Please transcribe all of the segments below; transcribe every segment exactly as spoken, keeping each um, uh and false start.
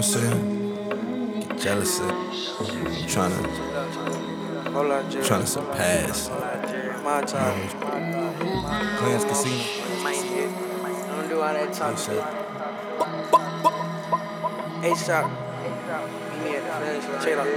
what I'm saying? Get jealous of I'm trying to, trying to surpass. My time. Clans Casino. Don't do all that talking. A$AP. Meet me at the finish. Check it out.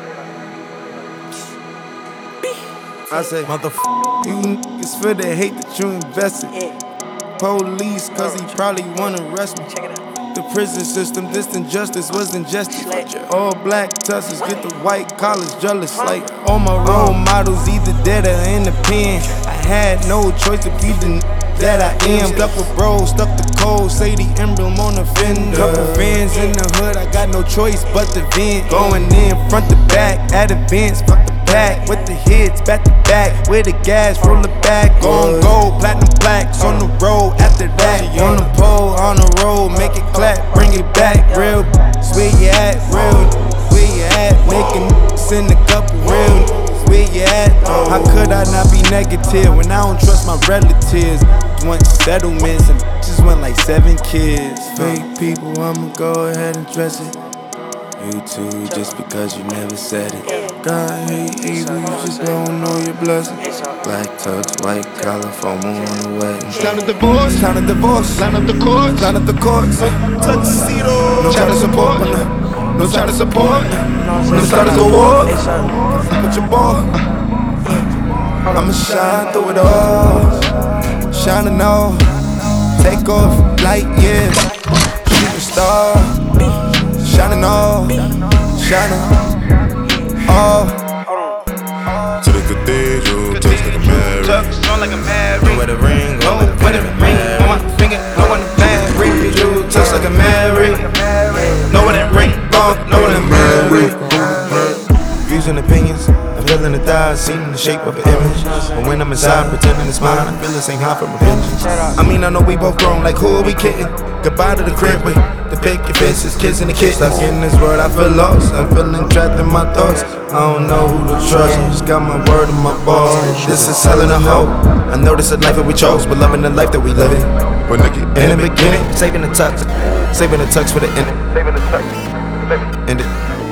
I say, motherfucker, you niggas feel the hate that you invested. Police, cause he probably wanna arrest me. Check it out. The prison system, this injustice was ingested. All black tussers get the white collars jealous. Like all my role models either dead or in the pen. I had no choice to be the n that I am. Stuck with bros, stuck the code, say the emblem on the fender. Couple fans in the hood, I got no choice but to vent. Going in front to back, at events, fuck the pack. With the hits, back to back, with the gas, roll it back. Gon' gold, platinum plaques on the road after that. On the pole, on the road, make it clap, bring it back. Real, where you at, real, where you at? Making send a couple real, where you at? How could I not be negative when I don't trust my relatives? Want settlements and just want like seven kids. Fake people, I'ma go ahead and dress it. You too, just because you never said it. God hate evil, you just don't know your blessing. Black tux, white collar, FOMO on the wedding. Sign of divorce, Sign of divorce, line up the courts, line up the courts. tuxedo. No child support, No child support. no start to war. Put your ball. I'ma shine through it all. Shining all. Take off light years. Shooting star. Shining all. Shining all. To the cathedral, touch like a married. Tux on like a mad Go where the ring, go where the Where the ring on my finger, know when the bad ring. you touch like a married. Know when that ring gone, know when I'm married. Views and opinions, I'm feeling the thighs, seen in the shape of an image. But when I'm inside, pretending it's mine, I feel the same high from a vengeance. I mean, I know we both grown, like who are we kidding? Goodbye to the crib with the picket fences, kids in the kids. Stuck in this world, I feel lost. I'm feeling trapped in my thoughts. I don't know who to trust. Just got my word in my balls. This is hell in a hole. I know this is life that we chose, but loving the life that we live in. When nigga In the beginning, saving the tux, saving the tux for the end. Saving the tux, end it.